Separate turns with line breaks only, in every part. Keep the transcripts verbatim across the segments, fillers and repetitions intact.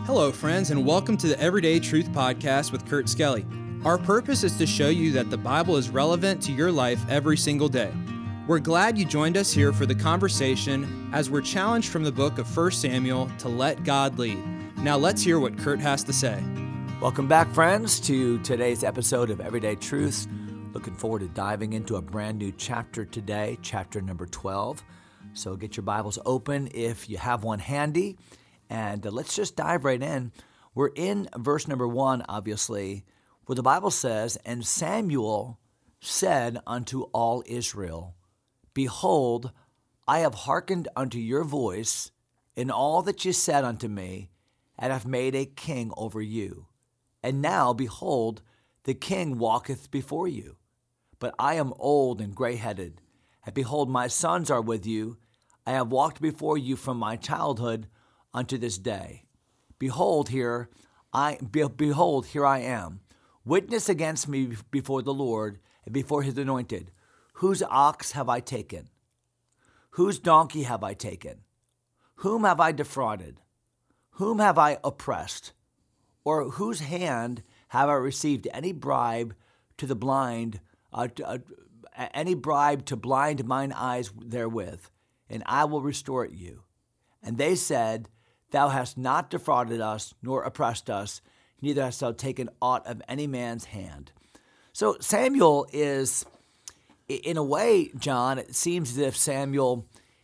Hello, friends, and welcome to the Everyday Truth Podcast with Kurt Skelly. Our purpose is to show you that the Bible is relevant to your life every single day. We're glad you joined us here for the conversation as we're challenged from the book of First Samuel to let God lead. Now let's hear what Kurt has to say.
Welcome back, friends, to today's episode of Everyday Truths. Looking forward to diving into a brand new chapter today, chapter number twelve. So get your Bibles open if you have one handy. And uh, let's just dive right in. We're in verse number one, obviously, where the Bible says, "And Samuel said unto all Israel, Behold, I have hearkened unto your voice in all that ye said unto me, and have made a king over you. And now, behold, the king walketh before you. But I am old and gray-headed, and behold, my sons are with you. I have walked before you from my childhood unto this day. Behold, here I be, behold, here I am. Witness against me before the Lord and before his anointed. Whose ox have I taken? Whose donkey have I taken? Whom have I defrauded? Whom have I oppressed? Or whose hand have I received any bribe to the blind, uh, to, uh, any bribe to blind mine eyes therewith? And I will restore it you. And they said, Thou hast not defrauded us, nor oppressed us, neither hast thou taken aught of any man's hand." So Samuel is, in a way, John, it seems as if Samuel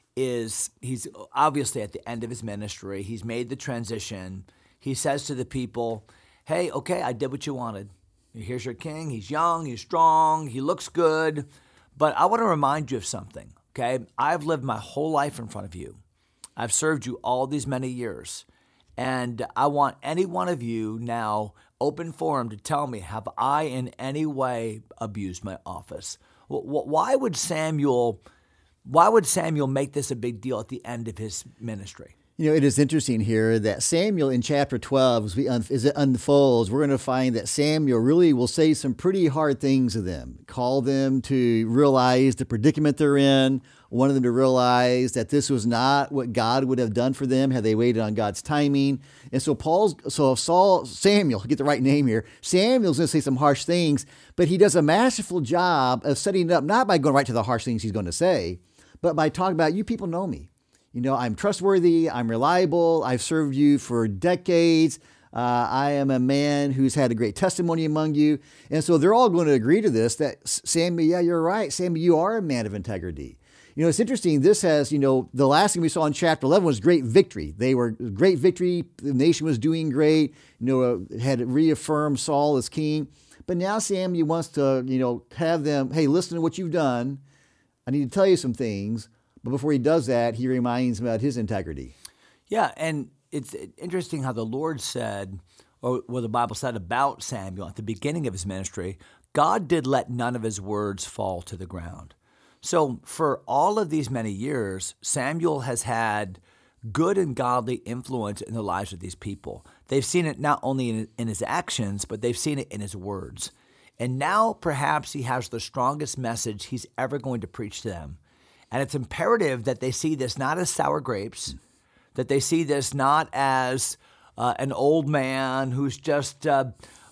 is, he's obviously at the end of his ministry. He's made the transition. He says to the people, hey, okay, I did what you wanted. Here's your king. He's young, he's strong, he looks good. But I want to remind you of something, okay? I've lived my whole life in front of you. I've served you all these many years, and I want any one of you now, open forum, to tell me, have I in any way abused my office? Why would Samuel, why would Samuel make this a big deal at the end of his ministry?
You know, it is interesting here that Samuel in chapter twelve, as, we un- as it unfolds, we're going to find that Samuel really will say some pretty hard things to them, call them to realize the predicament they're in, wanted them to realize that this was not what God would have done for them had they waited on God's timing. And so Paul's, so Saul, Samuel, get the right name here, Samuel's going to say some harsh things, but he does a masterful job of setting it up, not by going right to the harsh things he's going to say, but by talking about, you people know me. You know, I'm trustworthy, I'm reliable, I've served you for decades, uh, I am a man who's had a great testimony among you. And so they're all going to agree to this, that Samuel, yeah, you're right, Samuel, you are a man of integrity. You know, it's interesting, this has, you know, the last thing we saw in chapter eleven was great victory. They were great victory, the nation was doing great, you know, had reaffirmed Saul as king. But now Samuel wants to, you know, have them, hey, listen to what you've done, I need to tell you some things. But before he does that, he reminds him about his integrity.
Yeah, and it's interesting how the Lord said, or what the Bible said about Samuel at the beginning of his ministry, God did let none of his words fall to the ground. So for all of these many years, Samuel has had good and godly influence in the lives of these people. They've seen it not only in, in his actions, but they've seen it in his words. And now perhaps he has the strongest message he's ever going to preach to them. And it's imperative that they see this not as sour grapes, that they see this not as uh, an old man who's just uh,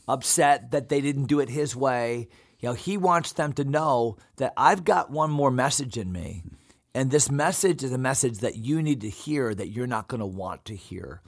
upset that they didn't do it his way. You know, he wants them to know that I've got one more message in me, and this message is a message that you need to hear that you're not going to want to hear.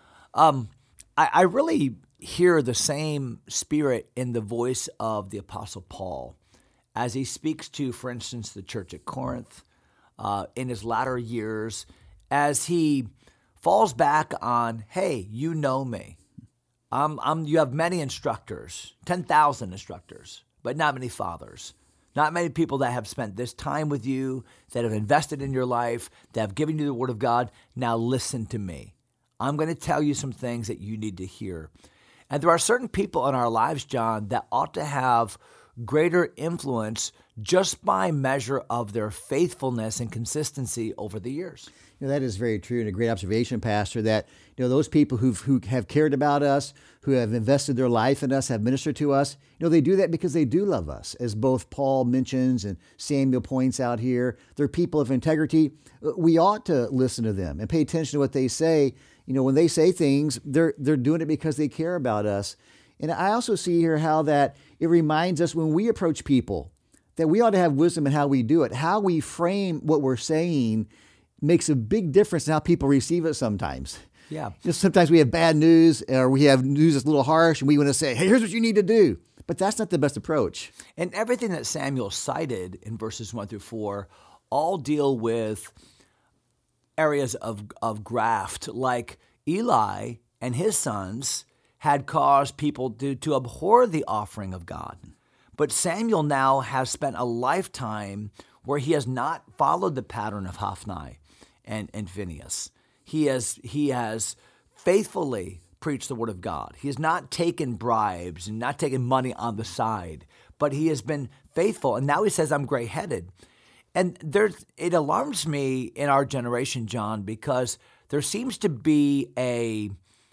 Um, I, I really hear the same spirit in the voice of the Apostle Paul as he speaks to, for instance, the church at Corinth, Uh, in his latter years, as he falls back on, hey, you know me. I'm, I'm, you have many instructors, ten thousand instructors, but not many fathers. Not many people that have spent this time with you, that have invested in your life, that have given you the word of God. Now listen to me. I'm going to tell you some things that you need to hear. And there are certain people in our lives, John, that ought to have greater influence just by measure of their faithfulness and consistency over the years.
You know, that is very true and a great observation, Pastor, that, you know, those people who've, who have cared about us, who have invested their life in us, have ministered to us, you know, they do that because they do love us. As both Paul mentions and Samuel points out here, they're people of integrity. We ought to listen to them and pay attention to what they say. You know, when they say things, they're they're doing it because they care about us. And I also see here how that it reminds us when we approach people that we ought to have wisdom in how we do it. How we frame what we're saying makes a big difference in how people receive it sometimes.
Yeah.
You know, sometimes we have bad news or we have news that's a little harsh and we want to say, hey, here's what you need to do. But that's not the best approach.
And everything that Samuel cited in verses one through four all deal with areas of, of graft, like Eli and his sons had caused people to, to abhor the offering of God. But Samuel now has spent a lifetime where he has not followed the pattern of Hophni and, and Phinehas. He has, he has faithfully preached the word of God. He has not taken bribes and not taken money on the side, but he has been faithful. And now he says, I'm gray-headed. And there's, it alarms me in our generation, John, because there seems to be a,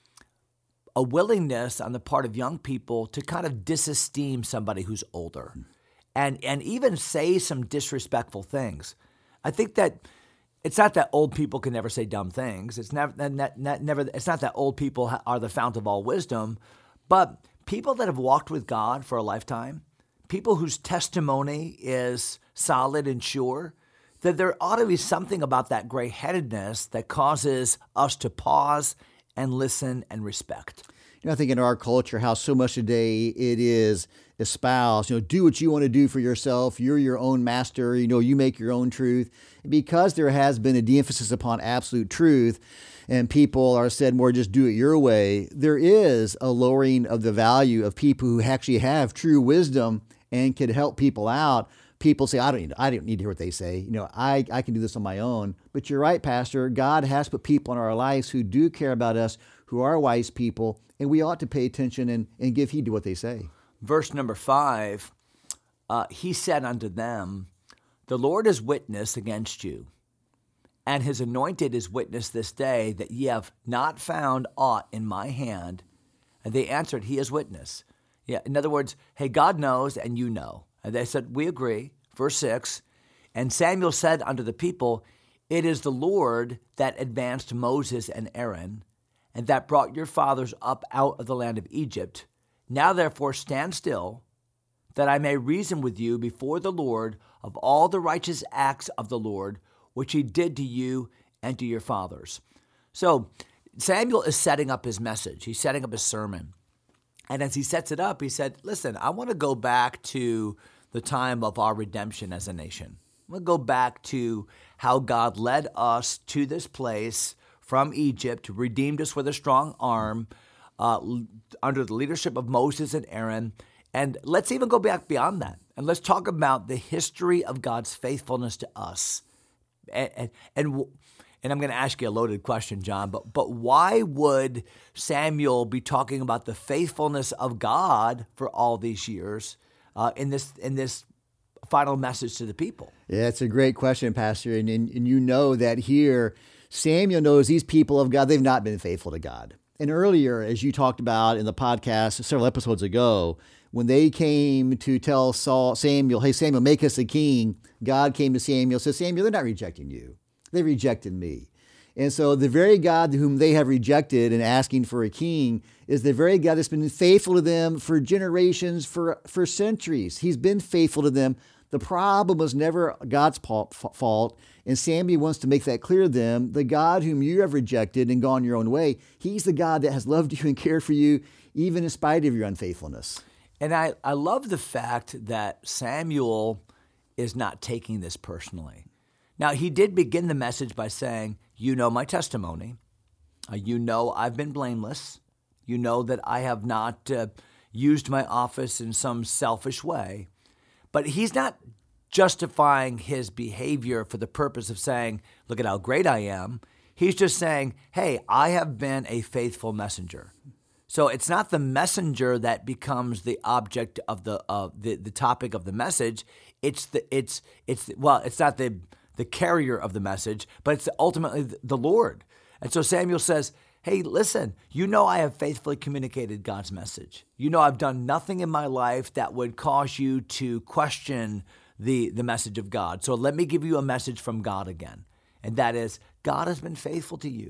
a willingness on the part of young people to kind of disesteem somebody who's older and, and even say some disrespectful things. I think that it's not that old people can never say dumb things. It's never, not, not, never, it's not that old people are the fount of all wisdom, but people that have walked with God for a lifetime, people whose testimony is solid and sure, that there ought to be something about that gray-headedness that causes us to pause and listen and respect.
You know, I think in our culture, how so much today it is espoused, you know, do what you want to do for yourself. You're your own master. You know, you make your own truth. Because there has been a de-emphasis upon absolute truth and people are said more just do it your way, there is a lowering of the value of people who actually have true wisdom and can help people out. People say, I don't need, I don't need to hear what they say. You know, I, I can do this on my own. But you're right, Pastor. God has put people in our lives who do care about us, who are wise people, and we ought to pay attention and, and give heed to what they say.
Verse number five, uh, he said unto them, the Lord is witness against you, and his anointed is witness this day that ye have not found aught in my hand. And they answered, he is witness. Yeah, in other words, hey, God knows and you know. And they said, we agree. Verse six, and Samuel said unto the people, it is the Lord that advanced Moses and Aaron, and that brought your fathers up out of the land of Egypt. Now therefore stand still, that I may reason with you before the Lord of all the righteous acts of the Lord, which he did to you and to your fathers. So Samuel is setting up his message. He's setting up his sermon. And as he sets it up, he said, listen, I want to go back to the time of our redemption as a nation. I'm going to go back to how God led us to this place from Egypt, redeemed us with a strong arm, uh, under the leadership of Moses and Aaron. And let's even go back beyond that. And let's talk about the history of God's faithfulness to us. And, and, and, and I'm going to ask you a loaded question, John, but, but why would Samuel be talking about the faithfulness of God for all these years uh, in this in this final message to the people?
Yeah, it's a great question, Pastor. And, and, and you know that here, Samuel knows these people of God, they've not been faithful to God. And earlier, as you talked about in the podcast several episodes ago, when they came to tell Saul, Samuel, hey, Samuel, make us a king, God came to Samuel and said, Samuel, they're not rejecting you. They rejected me. And so the very God whom they have rejected and asking for a king is the very God that's been faithful to them for generations, for, for centuries. He's been faithful to them. The problem was never God's fault, and Samuel wants to make that clear to them. The God whom you have rejected and gone your own way, he's the God that has loved you and cared for you, even in spite of your unfaithfulness.
And I, I love the fact that Samuel is not taking this personally. Now, he did begin the message by saying, you know my testimony. Uh, you know I've been blameless. You know that I have not uh, used my office in some selfish way. But he's not justifying his behavior for the purpose of saying, look at how great I am. He's just saying, hey, I have been a faithful messenger. So it's not the messenger that becomes the object of the uh, the, the topic of the message. It's the it's it's well, it's not the the carrier of the message, but it's ultimately the Lord. And so Samuel says, hey, listen, you know I have faithfully communicated God's message. You know I've done nothing in my life that would cause you to question the, the message of God. So let me give you a message from God again. And that is, God has been faithful to you.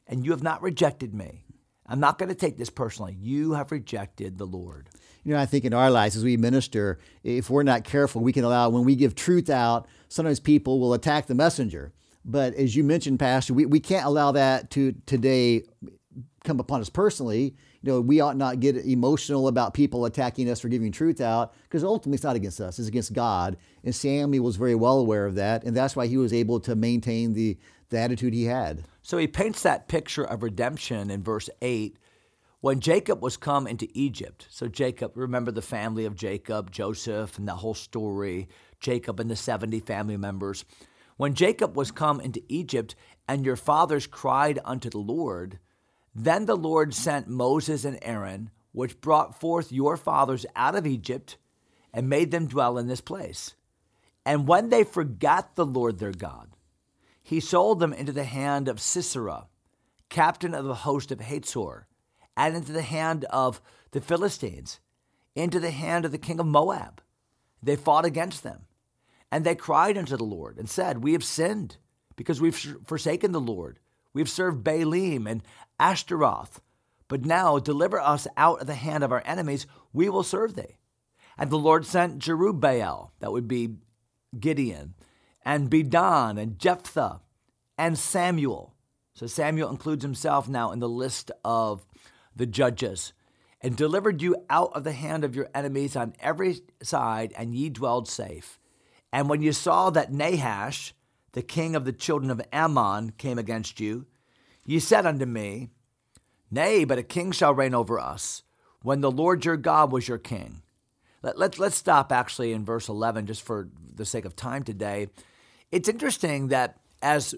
and you have not rejected me. I'm not going to take this personally. You have rejected the Lord.
You know, I think in our lives as we minister, if we're not careful, we can allow, when we give truth out, sometimes people will attack the messenger. But as you mentioned, Pastor, we, we can't allow that to today come upon us personally. You know, we ought not get emotional about people attacking us for giving truth out, because ultimately it's not against us, it's against God. And Samuel was very well aware of that, and that's why he was able to maintain the, the attitude he had.
So he paints that picture of redemption in verse eight. When Jacob was come into Egypt, so Jacob, remember the family of Jacob, Joseph, and that whole story, Jacob and the seventy family members. When Jacob was come into Egypt, and your fathers cried unto the Lord, then the Lord sent Moses and Aaron, which brought forth your fathers out of Egypt, and made them dwell in this place. And when they forgot the Lord their God, he sold them into the hand of Sisera, captain of the host of Hazor, and into the hand of the Philistines, into the hand of the king of Moab. They fought against them. And they cried unto the Lord and said, we have sinned because we've forsaken the Lord. We've served Baalim and Ashtaroth. But now deliver us out of the hand of our enemies. We will serve thee. And the Lord sent Jerubbaal, that would be Gideon, and Bedan and Jephthah and Samuel. So Samuel includes himself now in the list of the judges, and delivered you out of the hand of your enemies on every side, and ye dwelled safe. And when you saw that Nahash, the king of the children of Ammon, came against you, ye said unto me, nay, but a king shall reign over us, when the Lord your God was your king. Let, let, let's stop actually in verse eleven, just for the sake of time today. It's interesting that as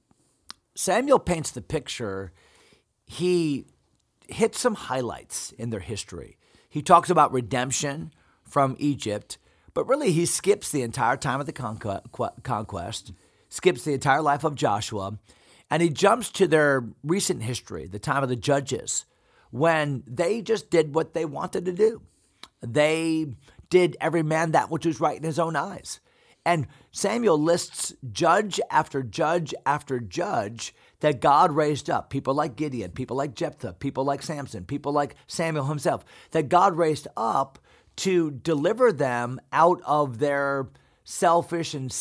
Samuel paints the picture, he hits some highlights in their history. He talks about redemption from Egypt, but really he skips the entire time of the conquest, skips the entire life of Joshua, and he jumps to their recent history, the time of the judges, when they just did what they wanted to do. They did every man that which was right in his own eyes. And Samuel lists judge after judge after judge that God raised up, people like Gideon, people like Jephthah, people like Samson, people like Samuel himself, that God raised up to deliver them out of their selfish and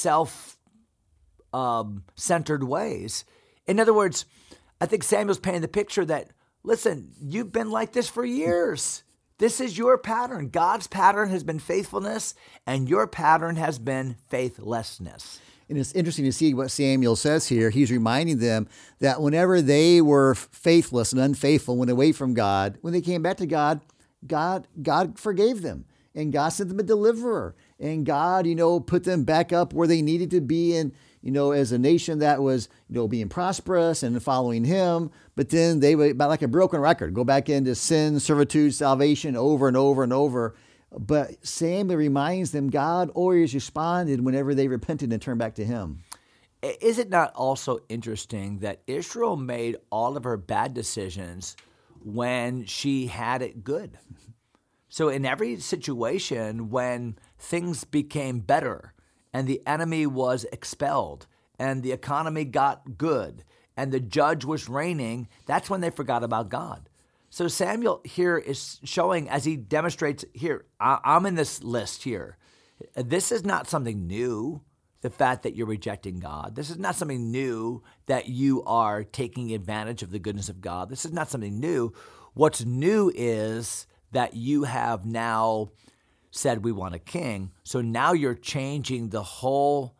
self-centered um, ways. In other words, I think Samuel's painting the picture that, listen, you've been like this for years. This is your pattern. God's pattern has been faithfulness, and your pattern has been faithlessness.
And it's interesting to see what Samuel says here. He's reminding them that whenever they were faithless and unfaithful, went away from God, when they came back to God, God, God forgave them, and God sent them a deliverer, and God, you know, put them back up where they needed to be, and you know, as a nation that was, you know, being prosperous and following Him. But then they would, about like a broken record, go back into sin, servitude, salvation, over and over and over. But Samuel reminds them God always responded whenever they repented and turned back to Him.
Is it not also interesting that Israel made all of her bad decisions when she had it good? So in every situation when things became better and the enemy was expelled and the economy got good and the judge was reigning, that's when they forgot about God. So Samuel here is showing, as he demonstrates here, I'm in this list here. This is not something new, the fact that you're rejecting God. This is not something new that you are taking advantage of the goodness of God. This is not something new. What's new is that you have now said we want a king. So now you're changing the whole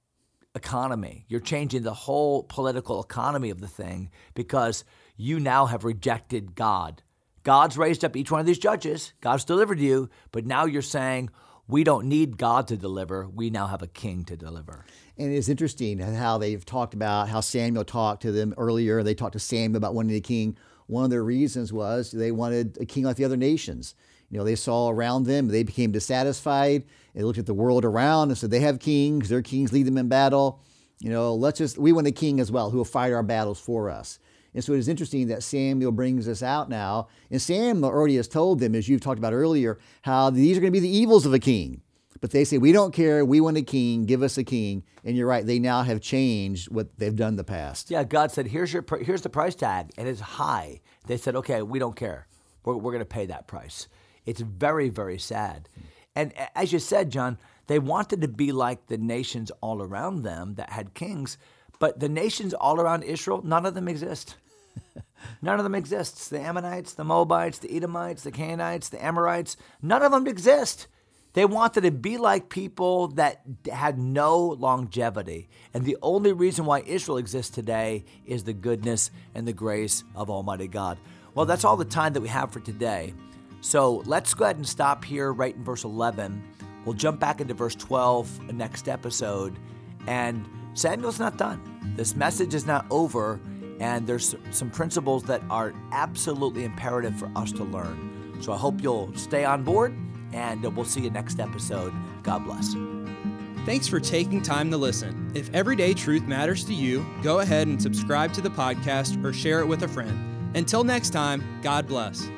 economy. You're changing the whole political economy of the thing because you now have rejected God. God's raised up each one of these judges. God's delivered you, but now you're saying we don't need God to deliver. We now have a king to deliver.
And it's interesting how they've talked about how Samuel talked to them earlier. They talked to Samuel about wanting a king. One of their reasons was they wanted a king like the other nations. You know, they saw around them, they became dissatisfied. They looked at the world around and said, they have kings, their kings lead them in battle. You know, let's just, we want a king as well who will fight our battles for us. And so it is interesting that Samuel brings this out now. And Samuel already has told them, as you've talked about earlier, how these are going to be the evils of a king. But they say, we don't care. We want a king. Give us a king. And you're right. They now have changed what they've done in the past.
Yeah, God said, here's your pr- here's the price tag, and it's high. They said, okay, we don't care. We're, we're going to pay that price. It's very, very sad. And as you said, John, they wanted to be like the nations all around them that had kings, but the nations all around Israel, none of them exist. None of them exists. The Ammonites, the Moabites, the Edomites, the Canaanites, the Amorites, none of them exist. They wanted to be like people that had no longevity. And the only reason why Israel exists today is the goodness and the grace of Almighty God. Well, that's all the time that we have for today. So let's go ahead and stop here right in verse eleven. We'll jump back into verse twelve next episode. And Samuel's not done. This message is not over. And there's some principles that are absolutely imperative for us to learn. So I hope you'll stay on board, and we'll see you next episode. God bless.
Thanks for taking time to listen. If Everyday Truth matters to you, go ahead and subscribe to the podcast or share it with a friend. Until next time, God bless.